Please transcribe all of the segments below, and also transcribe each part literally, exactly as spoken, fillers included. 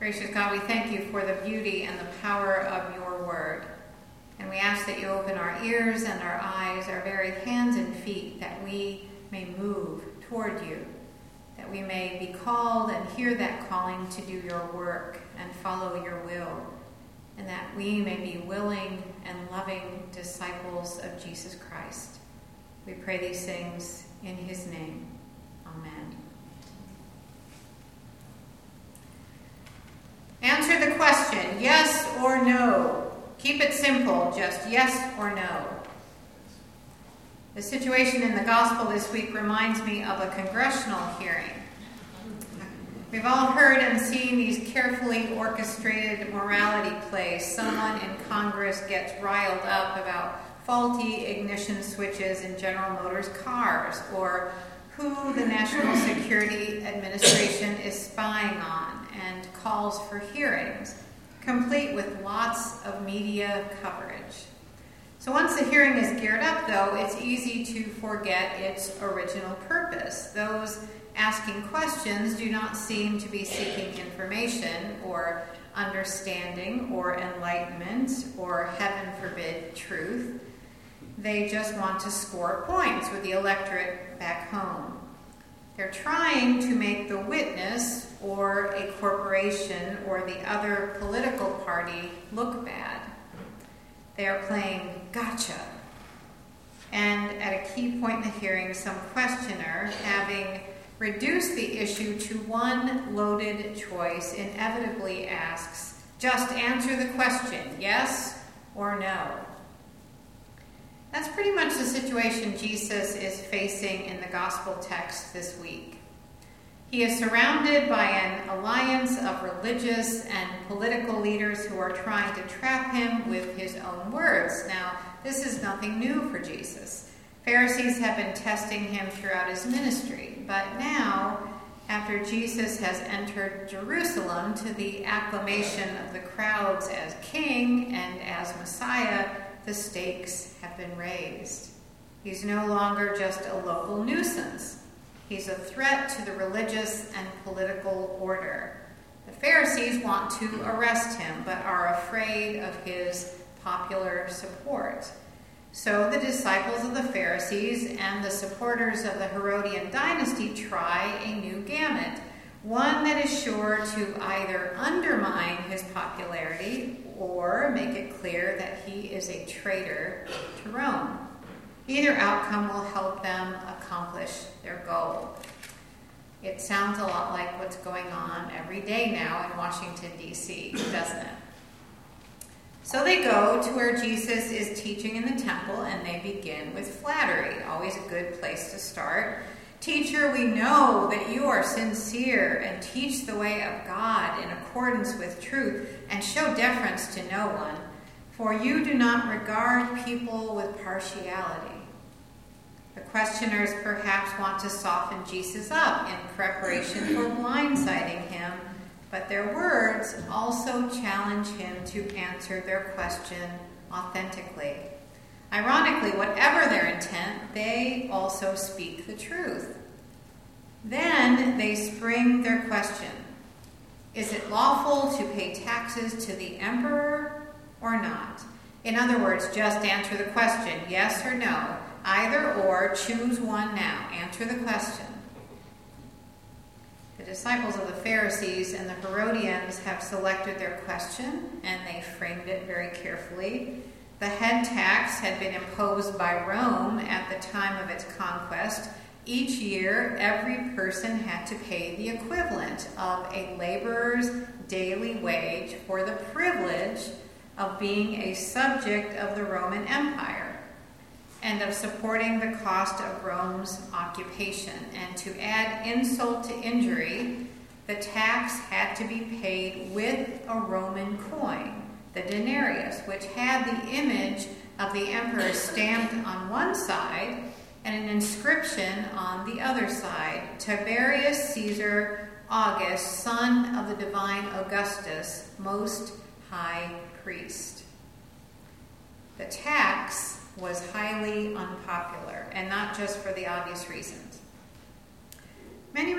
Gracious God, we thank you for the beauty and the power of your word. And we ask that you open our ears and our eyes, our very hands and feet, that we may move toward you, that we may be called and hear that calling to do your work and follow your will, and that we may be willing and loving disciples of Jesus Christ. We pray these things in his name. Amen. Answer the question, yes or no. Keep it simple, just yes or no. The situation in the gospel this week reminds me of a congressional hearing. We've all heard and seen these carefully orchestrated morality plays. Someone in Congress gets riled up about faulty ignition switches in General Motors cars, or who the National Security Administration is spying on, and calls for hearings, complete with lots of media coverage. So once the hearing is geared up, though, it's easy to forget its original purpose. Those asking questions do not seem to be seeking information or understanding or enlightenment or, heaven forbid, truth. They just want to score points with the electorate back home. They're trying to make the witness or a corporation or the other political party look bad. They are playing gotcha. And at a key point in the hearing, some questioner, having reduced the issue to one loaded choice, inevitably asks, just answer the question, yes or no. That's pretty much the situation Jesus is facing in the gospel text this week. He is surrounded by an alliance of religious and political leaders who are trying to trap him with his own words. Now, this is nothing new for Jesus. Pharisees have been testing him throughout his ministry, but now, after Jesus has entered Jerusalem to the acclamation of the crowds as king and as Messiah, the stakes have been raised. He's no longer just a local nuisance. He's a threat to the religious and political order. The Pharisees want to arrest him, but are afraid of his popular support. So the disciples of the Pharisees and the supporters of the Herodian dynasty try a new gamut, one that is sure to either undermine his popularity or make it clear that he is a traitor to Rome. Either outcome will help them accomplish their goal. It sounds a lot like what's going on every day now in Washington, D C, doesn't it? So they go to where Jesus is teaching in the temple, and they begin with flattery, always a good place to start. Teacher, we know that you are sincere and teach the way of God in accordance with truth and show deference to no one, for you do not regard people with partiality. The questioners perhaps want to soften Jesus up in preparation for blindsiding him, but their words also challenge him to answer their question authentically. Ironically, whatever their intent, they also speak the truth. Then they spring their question. Is it lawful to pay taxes to the emperor or not? In other words, just answer the question, yes or no. Either or, choose one now. Answer the question. The disciples of the Pharisees and the Herodians have selected their question, and they framed it very carefully. The head tax had been imposed by Rome at the time of its conquest. Each year, every person had to pay the equivalent of a laborer's daily wage for the privilege of being a subject of the Roman Empire and of supporting the cost of Rome's occupation. And to add insult to injury, the tax had to be paid with a Roman coin, the denarius, which had the image of the emperor stamped on one side and an inscription on the other side, Tiberius Caesar August, son of the divine Augustus, most high priest. The tax was highly unpopular, and not just for the obvious reasons. Many religious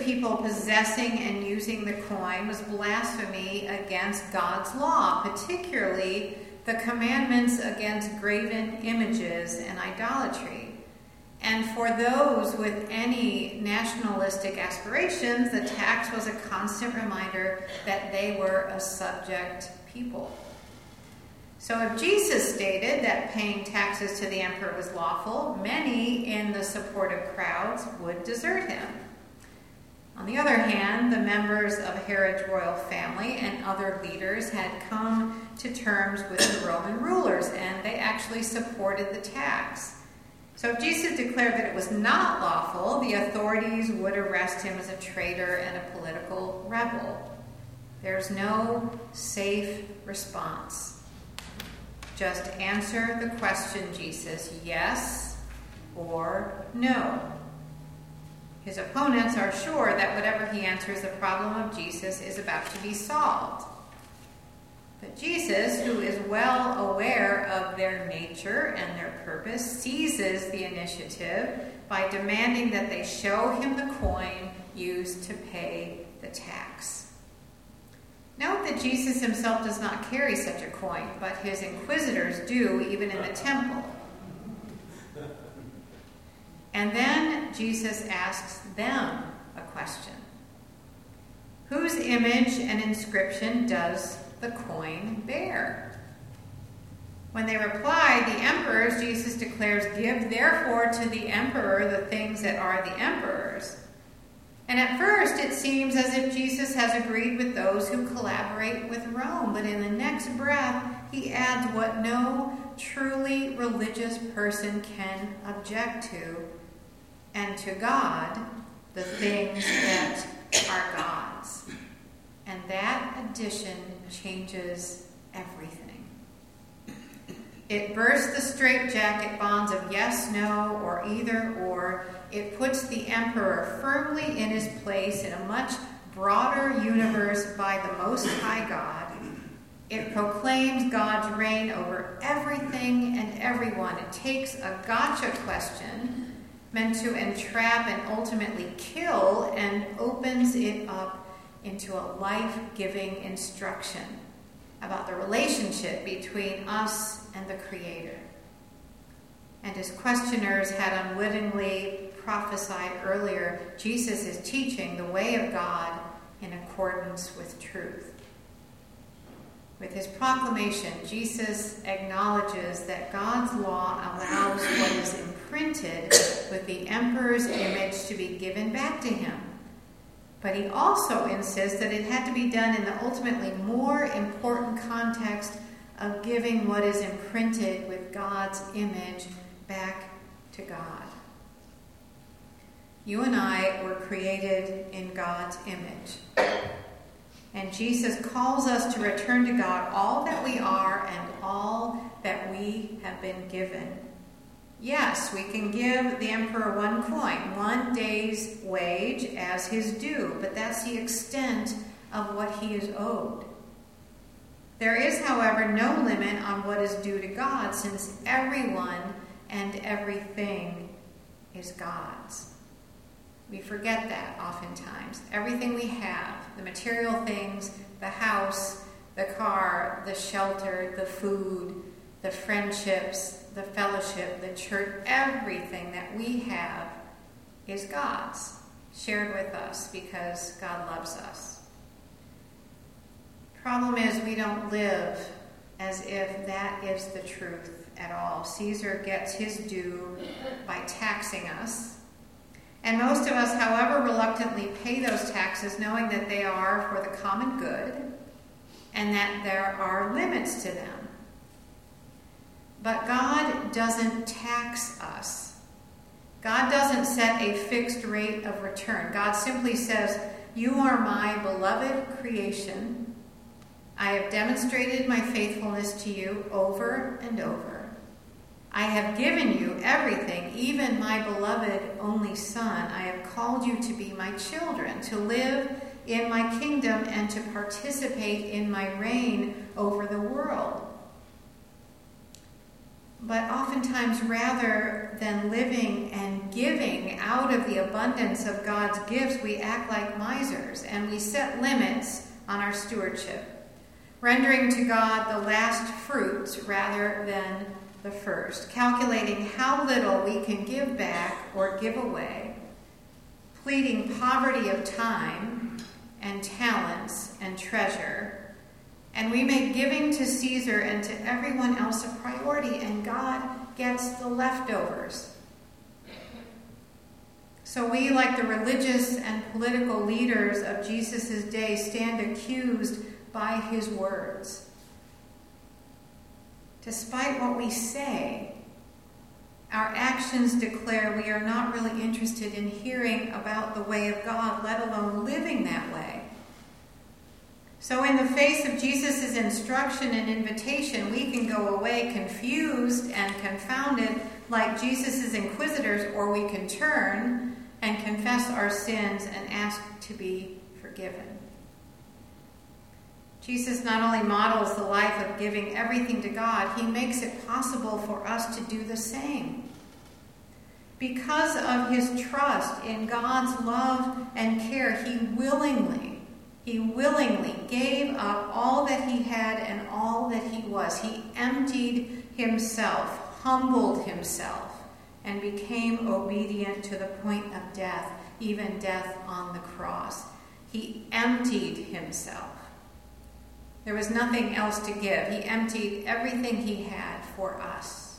of people possessing and using the coin was blasphemy against God's law, particularly the commandments against graven images and idolatry. And for those with any nationalistic aspirations, the tax was a constant reminder that they were a subject people. So if Jesus stated that paying taxes to the emperor was lawful, many in the supportive crowds would desert him. On the other hand, the members of Herod's royal family and other leaders had come to terms with the Roman rulers, and they actually supported the tax. So if Jesus declared that it was not lawful, the authorities would arrest him as a traitor and a political rebel. There's no safe response. Just answer the question, Jesus, yes or no. His opponents are sure that whatever he answers, the problem of Jesus is about to be solved. But Jesus, who is well aware of their nature and their purpose, seizes the initiative by demanding that they show him the coin used to pay the tax. Note that Jesus himself does not carry such a coin, but his inquisitors do, even in the temple. And then Jesus asks them a question. Whose image and inscription does the coin bear? When they reply, the emperor's, Jesus declares, give therefore to the emperor the things that are the emperor's. And at first it seems as if Jesus has agreed with those who collaborate with Rome, but in the next breath he adds what no truly religious person can object to, and to God, the things that are God's. And that addition changes everything. It bursts the straitjacket bonds of yes, no, or either or. It puts the emperor firmly in his place in a much broader universe by the Most High God. It proclaims God's reign over everything and everyone. It takes a gotcha question meant to entrap and ultimately kill and opens it up into a life-giving instruction about the relationship between us and the Creator. And as questioners had unwittingly prophesied earlier, Jesus is teaching the way of God in accordance with truth. With his proclamation, Jesus acknowledges that God's law allows what is imprinted with the emperor's image to be given back to him. But he also insists that it had to be done in the ultimately more important context of giving what is imprinted with God's image back to God. You and I were created in God's image. And Jesus calls us to return to God all that we are and all that we have been given. Yes, we can give the emperor one coin, one day's wage as his due, but that's the extent of what he is owed. There is, however, no limit on what is due to God, since everyone and everything is God's. We forget that oftentimes. Everything we have, the material things, the house, the car, the shelter, the food, the friendships, the fellowship, the church, everything that we have is God's, shared with us because God loves us. Problem is, we don't live as if that is the truth at all. Caesar gets his due by taxing us. And most of us, however, reluctantly pay those taxes knowing that they are for the common good and that there are limits to them. But God doesn't tax us. God doesn't set a fixed rate of return. God simply says, you are my beloved creation. I have demonstrated my faithfulness to you over and over. I have given you everything, even my beloved only Son. I have called you to be my children, to live in my kingdom and to participate in my reign over the world. But oftentimes, rather than living and giving out of the abundance of God's gifts, we act like misers and we set limits on our stewardship, rendering to God the last fruits rather than the first, calculating how little we can give back or give away, pleading poverty of time and talents and treasure. And we make giving to Caesar and to everyone else a priority, and God gets the leftovers. So we, like the religious and political leaders of Jesus' day, stand accused by his words. Despite what we say, our actions declare we are not really interested in hearing about the way of God, let alone living that way. So in the face of Jesus' instruction and invitation, we can go away confused and confounded like Jesus' inquisitors, or we can turn and confess our sins and ask to be forgiven. Jesus not only models the life of giving everything to God, he makes it possible for us to do the same. Because of his trust in God's love and care, he willingly He willingly gave up all that he had and all that he was. He emptied himself, humbled himself, and became obedient to the point of death, even death on the cross. He emptied himself. There was nothing else to give. He emptied everything he had for us.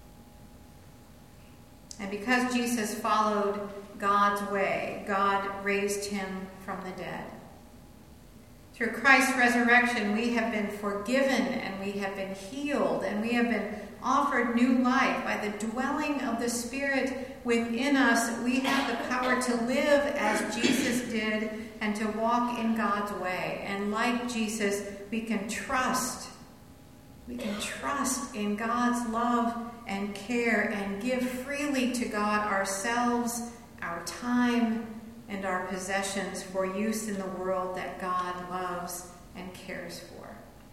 And because Jesus followed God's way, God raised him from the dead. Through Christ's resurrection, we have been forgiven and we have been healed and we have been offered new life. By the dwelling of the Spirit within us, we have the power to live as Jesus did and to walk in God's way. And like Jesus, we can trust. We can trust in God's love and care and give freely to God ourselves, our time, and our possessions for use in the world that God loves and cares for.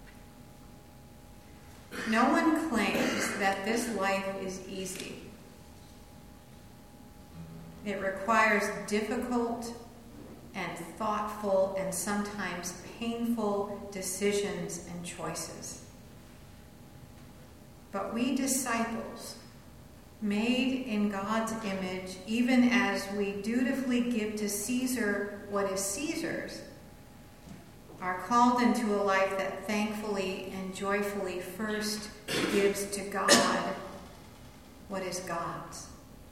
No one claims that this life is easy. It requires difficult and thoughtful and sometimes painful decisions and choices. But we disciples, made in God's image, even as we dutifully give to Caesar what is Caesar's, are called into a life that thankfully and joyfully first gives to God what is God's.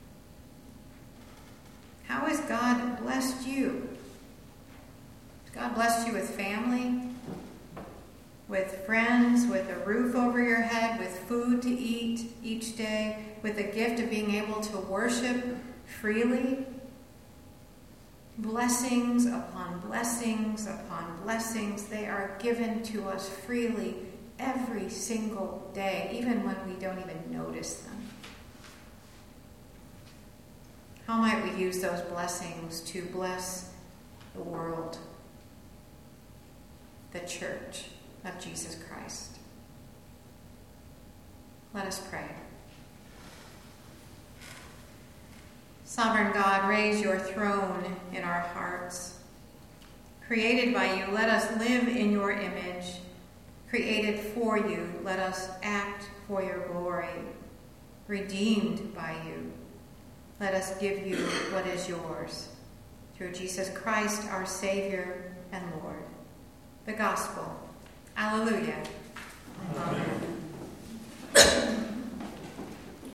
How has God blessed you? Has God blessed you with family, with friends, with a roof over your head, with food to eat each day, with the gift of being able to worship freely? Blessings upon blessings upon blessings, they are given to us freely every single day, even when we don't even notice them. How might we use those blessings to bless the world, the church of Jesus Christ? Let us pray. Sovereign God, raise your throne in our hearts. Created by you, let us live in your image. Created for you, let us act for your glory. Redeemed by you, let us give you what is yours. Through Jesus Christ, our Savior and Lord. The Gospel. Alleluia.